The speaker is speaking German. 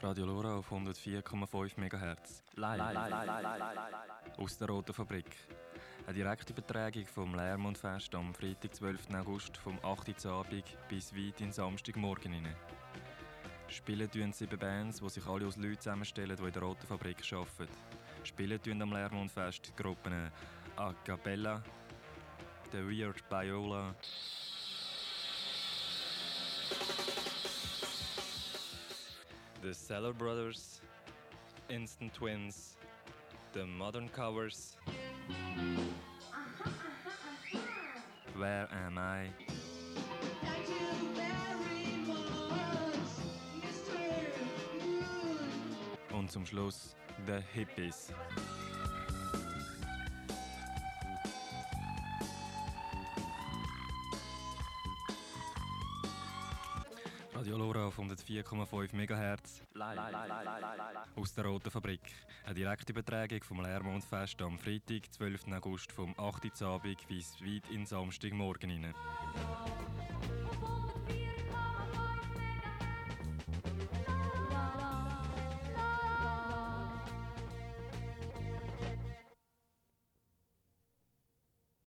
Radio Lora auf 104,5 MHz. Live. Aus der Roten Fabrik. Eine direkte Übertragung vom Leermondfest am Freitag, 12. August vom 8. Uhr Abend bis weit in Samstagmorgen hinein. Spielen tun 7 Bands, die sich alle aus Leuten zusammenstellen, die in der Roten Fabrik arbeiten. Spielen tun am Leermondfest die Gruppen A Cappella, The Weird Biola, The Cellar Brothers, Instant Twins, The Modern Covers, Where Am I? Thank you very much, Mr. Moon. Und zum Schluss The Hippies. Radio Lora auf 104,5 MHz. Live. Aus der Roten Fabrik. Eine direkte Übertragung vom Leermondfest am Freitag, 12. August vom 8. Uhr Abend bis weit in Samstagmorgen hinein.